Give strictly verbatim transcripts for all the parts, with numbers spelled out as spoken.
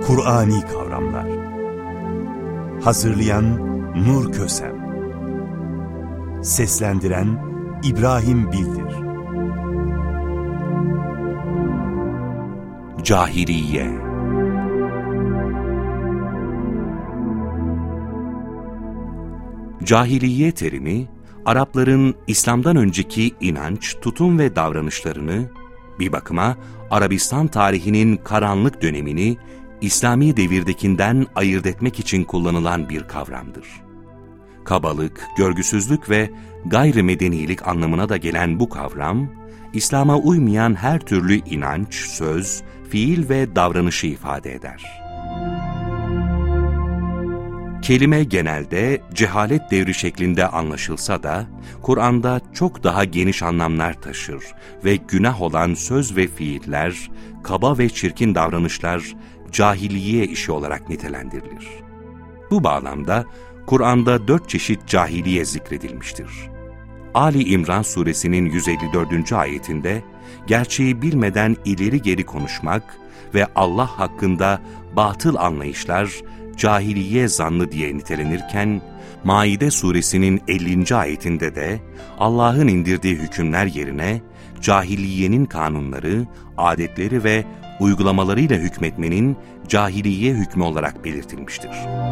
Kur'ani kavramlar. Hazırlayan Nur Kösem. Seslendiren İbrahim Bildir. Cahiliye. Cahiliye terimi, Arapların İslam'dan önceki inanç, tutum ve davranışlarını, bir bakıma Arabistan tarihinin karanlık dönemini İslami devirdekinden ayırt etmek için kullanılan bir kavramdır. Kabalık, görgüsüzlük ve gayrimedenilik anlamına da gelen bu kavram, İslam'a uymayan her türlü inanç, söz, fiil ve davranışı ifade eder. Kelime genelde cehalet devri şeklinde anlaşılsa da, Kur'an'da çok daha geniş anlamlar taşır ve günah olan söz ve fiiller, kaba ve çirkin davranışlar, cahiliye işi olarak nitelendirilir. Bu bağlamda, Kur'an'da dört çeşit cahiliye zikredilmiştir. Ali İmran suresinin yüz elli dördüncü ayetinde, gerçeği bilmeden ileri geri konuşmak ve Allah hakkında batıl anlayışlar, cahiliye zannı diye nitelenirken, Maide suresinin ellinci ayetinde de Allah'ın indirdiği hükümler yerine cahiliyenin kanunları, adetleri ve uygulamalarıyla hükmetmenin cahiliye hükmü olarak belirtilmiştir.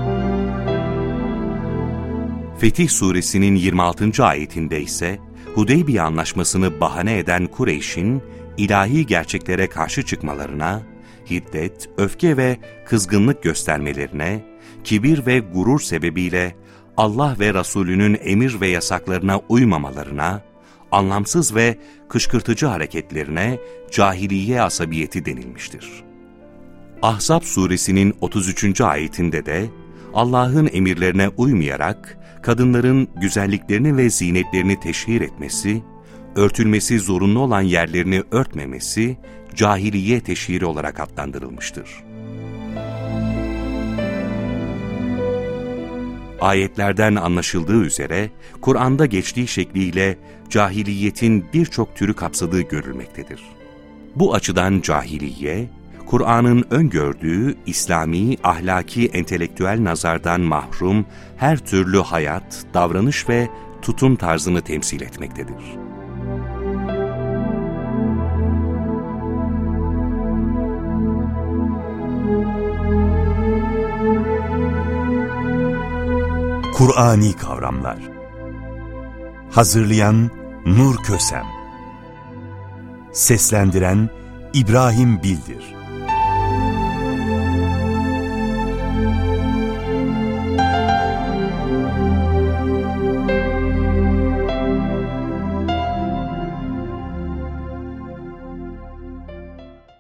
Fetih suresinin yirmi altıncı ayetinde ise Hudeybiye anlaşmasını bahane eden Kureyş'in ilahi gerçeklere karşı çıkmalarına, hiddet, öfke ve kızgınlık göstermelerine, kibir ve gurur sebebiyle Allah ve Resulünün emir ve yasaklarına uymamalarına, anlamsız ve kışkırtıcı hareketlerine cahiliye asabiyeti denilmiştir. Ahzab suresinin otuz üçüncü ayetinde de Allah'ın emirlerine uymayarak kadınların güzelliklerini ve zinetlerini teşhir etmesi, örtülmesi zorunlu olan yerlerini örtmemesi, cahiliye teşhiri olarak adlandırılmıştır. Ayetlerden anlaşıldığı üzere, Kur'an'da geçtiği şekliyle cahiliyetin birçok türü kapsadığı görülmektedir. Bu açıdan cahiliye, Kur'an'ın öngördüğü İslami, ahlaki, entelektüel nazardan mahrum her türlü hayat, davranış ve tutum tarzını temsil etmektedir. Kur'ani kavramlar. Hazırlayan Nur Kösem. Seslendiren İbrahim Bildir.